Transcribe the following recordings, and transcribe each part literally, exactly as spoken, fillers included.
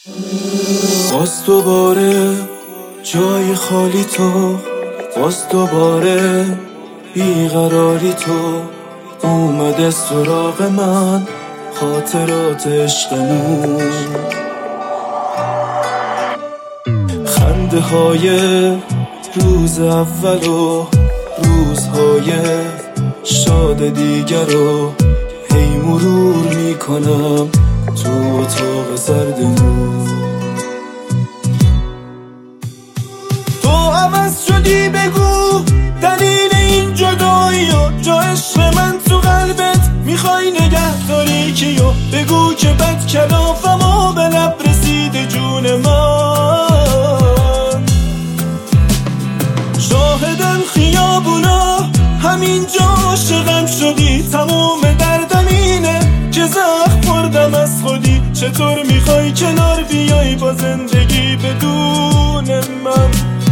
باز دوباره جای خالی تو، باز دوباره بیقراری تو اومده سراغ من، خاطرات عشقمون، خنده های روز اول و روزهای شاد دیگر رو هی مرور میکنم تو اتاق زردمون. تو عوض شدی، بگو دلیل این جدایی و جا عشق من تو قلبت میخوای نگه داری کیو، بگو که بد کلافم و به لب رسیده جون من. شاهدم خیابونا همینجا عاشقم شدی، تموم دردم اینه که زخم خوردم از خودی. چطور میخوای کنار بیای با زندگی بدون من؟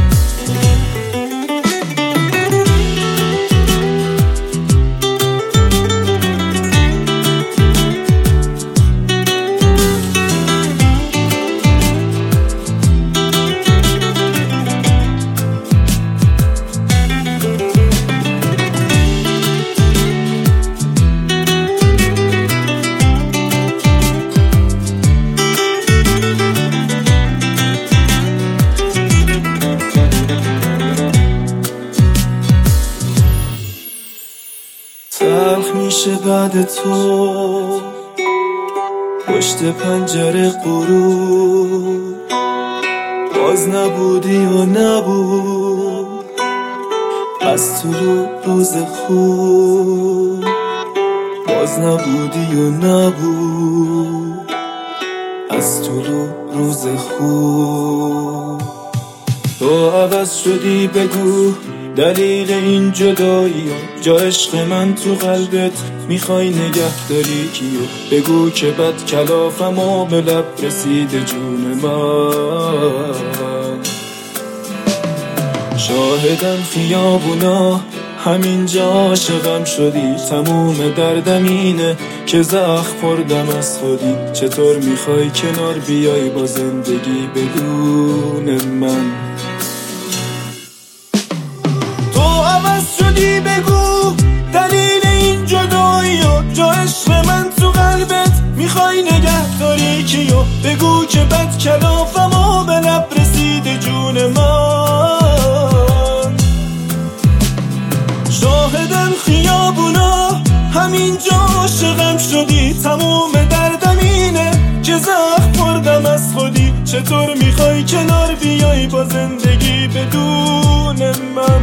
تلخ میشه بعد تو پشت پنجره غروب، باز نبودی و نبود از طلوع روز خوب، باز نبودی و نبود از طلوع روز خوب. تو عوض شدی، بگو دلیل این جدایی و جا عشق من تو قلبت میخوای نگه داری کیو، بگو که بد کلافم و به لب رسیده جون من. شاهدم خیابونا همینجا عاشقم شدی، تموم دردم اینه که زخم خوردم از خودی. چطور میخوای کنار بیای با زندگی بدون من؟ شدی، بگو دلیل این جدایی و جا عشق من تو قلبت میخوای نگه داری کیو، بگو که بد کلافم و به لب رسیده جون من. شاهدم خیابونا همینجا عاشقم شدی، تموم دردم اینه که زخم خوردم از خودی. چطور میخوای کنار بیای با زندگی بدون من؟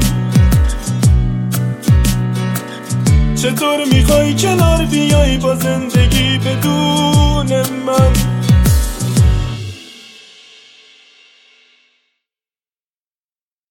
چطور میخوای کنار بیای با زندگی بدون من؟